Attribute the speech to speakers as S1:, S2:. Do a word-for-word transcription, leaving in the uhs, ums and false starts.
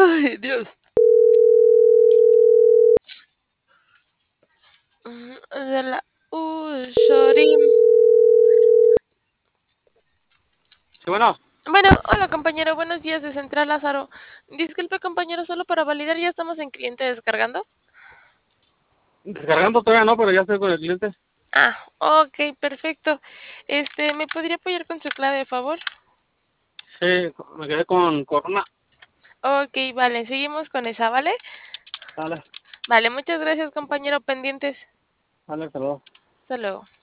S1: Ay, Dios. Mm, De la Ushorim.
S2: Sí, bueno,
S1: Bueno, hola compañero, buenos días de Central Lázaro. Disculpe compañero, solo para validar, ya estamos en cliente descargando.
S2: descargando todavía no, pero ya estoy con el cliente.
S1: Ah, ok, perfecto. Este, ¿me podría apoyar con su clave, de favor?
S2: Sí, me quedé con Corona.
S1: Ok, vale, seguimos con esa, ¿vale?
S2: Dale,
S1: Vale, muchas gracias compañero, pendientes.
S2: dale, saludos.
S1: Hasta luego.